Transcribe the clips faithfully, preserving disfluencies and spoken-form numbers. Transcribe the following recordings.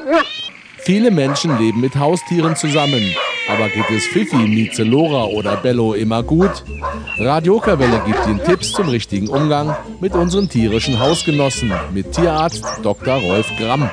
Viele Menschen leben mit Haustieren zusammen. Aber geht es Fifi, Mieze, Lora oder Bello immer gut? Radio Okerwelle gibt Ihnen Tipps zum richtigen Umgang mit unseren tierischen Hausgenossen mit Tierarzt Doktor Rolf Gramm.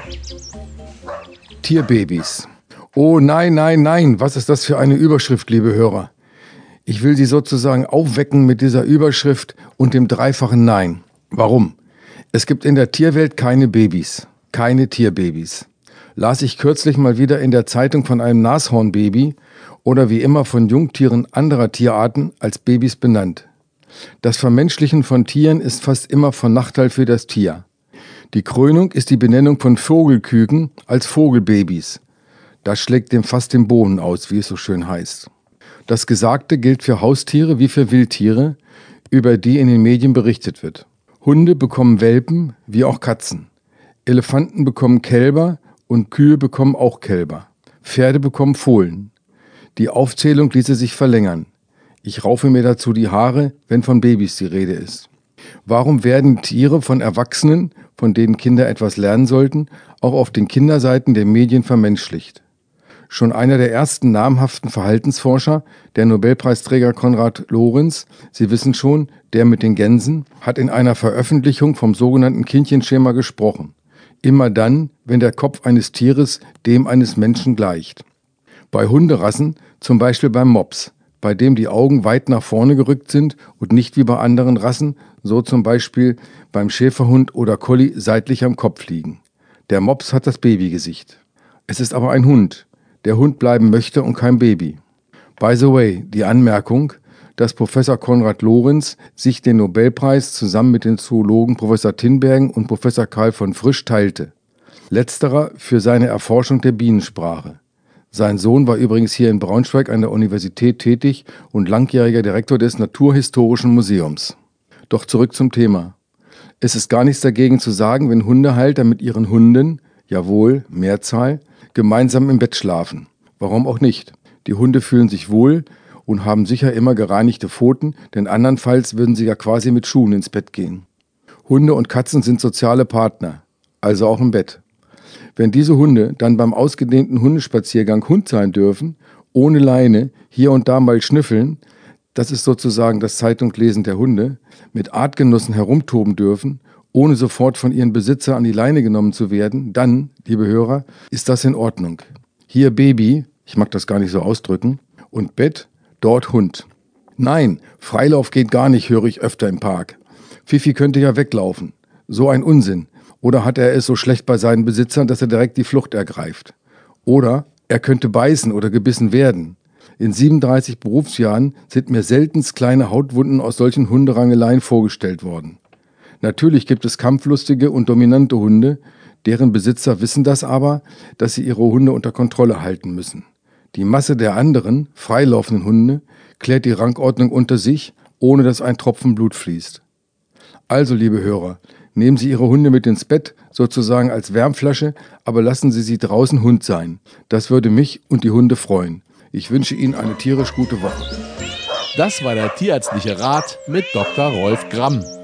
Tierbabys. Oh nein, nein, nein, was ist das für eine Überschrift, liebe Hörer? Ich will Sie sozusagen aufwecken mit dieser Überschrift und dem dreifachen Nein. Warum? Es gibt in der Tierwelt keine Babys, keine Tierbabys. Las ich kürzlich mal wieder in der Zeitung von einem Nashornbaby oder wie immer von Jungtieren anderer Tierarten als Babys benannt. Das Vermenschlichen von Tieren ist fast immer von Nachteil für das Tier. Die Krönung ist die Benennung von Vogelküken als Vogelbabys. Das schlägt dem fast den Boden aus, wie es so schön heißt. Das Gesagte gilt für Haustiere wie für Wildtiere, über die in den Medien berichtet wird. Hunde bekommen Welpen, wie auch Katzen. Elefanten bekommen Kälber und Kühe bekommen auch Kälber. Pferde bekommen Fohlen. Die Aufzählung ließe sich verlängern. Ich raufe mir dazu die Haare, wenn von Babys die Rede ist. Warum werden Tiere von Erwachsenen, von denen Kinder etwas lernen sollten, auch auf den Kinderseiten der Medien vermenschlicht? Schon einer der ersten namhaften Verhaltensforscher, der Nobelpreisträger Konrad Lorenz, Sie wissen schon, der mit den Gänsen, hat in einer Veröffentlichung vom sogenannten Kindchenschema gesprochen. Immer dann, wenn der Kopf eines Tieres dem eines Menschen gleicht. Bei Hunderassen, zum Beispiel beim Mops, bei dem die Augen weit nach vorne gerückt sind und nicht wie bei anderen Rassen, so zum Beispiel beim Schäferhund oder Collie seitlich am Kopf liegen. Der Mops hat das Babygesicht. Es ist aber ein Hund, der Hund bleiben möchte und kein Baby. By the way, die Anmerkung, dass Professor Konrad Lorenz sich den Nobelpreis zusammen mit den Zoologen Professor Tinbergen und Professor Karl von Frisch teilte. Letzterer für seine Erforschung der Bienensprache. Sein Sohn war übrigens hier in Braunschweig an der Universität tätig und langjähriger Direktor des Naturhistorischen Museums. Doch zurück zum Thema. Es ist gar nichts dagegen zu sagen, wenn Hundehalter mit ihren Hunden, jawohl, Mehrzahl, gemeinsam im Bett schlafen. Warum auch nicht? Die Hunde fühlen sich wohl und haben sicher immer gereinigte Pfoten, denn andernfalls würden sie ja quasi mit Schuhen ins Bett gehen. Hunde und Katzen sind soziale Partner, also auch im Bett. Wenn diese Hunde dann beim ausgedehnten Hundespaziergang Hund sein dürfen, ohne Leine, hier und da mal schnüffeln, das ist sozusagen das Zeitunglesen der Hunde, mit Artgenossen herumtoben dürfen, ohne sofort von ihren Besitzer an die Leine genommen zu werden, dann, liebe Hörer, ist das in Ordnung. Hier Baby, ich mag das gar nicht so ausdrücken, und Bett, dort Hund. Nein, Freilauf geht gar nicht, höre ich öfter im Park. Fifi könnte ja weglaufen. So ein Unsinn. Oder hat er es so schlecht bei seinen Besitzern, dass er direkt die Flucht ergreift? Oder er könnte beißen oder gebissen werden. In siebenunddreißig Berufsjahren sind mir seltenst kleine Hautwunden aus solchen Hunderangeleien vorgestellt worden. Natürlich gibt es kampflustige und dominante Hunde, deren Besitzer wissen das aber, dass sie ihre Hunde unter Kontrolle halten müssen. Die Masse der anderen, freilaufenden Hunde klärt die Rangordnung unter sich, ohne dass ein Tropfen Blut fließt. Also, liebe Hörer, nehmen Sie Ihre Hunde mit ins Bett, sozusagen als Wärmflasche, aber lassen Sie sie draußen Hund sein. Das würde mich und die Hunde freuen. Ich wünsche Ihnen eine tierisch gute Woche. Das war der tierärztliche Rat mit Doktor Rolf Gramm.